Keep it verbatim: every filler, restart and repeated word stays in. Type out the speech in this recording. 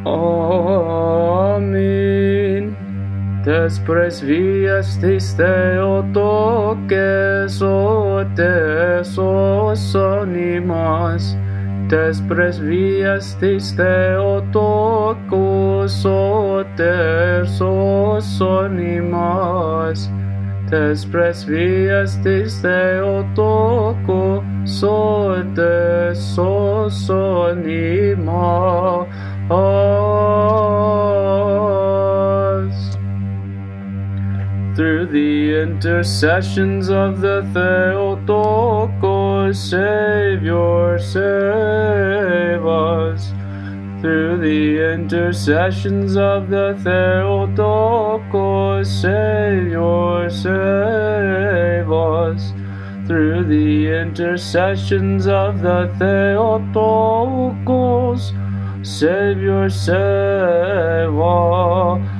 Amin. Tes presviestis Theotokes o tesos animas, tes presviestis Theotokos o tesos animas, tes presviestis Theotokos o tesos animas. Through the intercessions of the Theotokos, Savior, save us. Through the intercessions of the Theotokos, Savior, save us. Through the intercessions of the Theotokos, Savior, save us.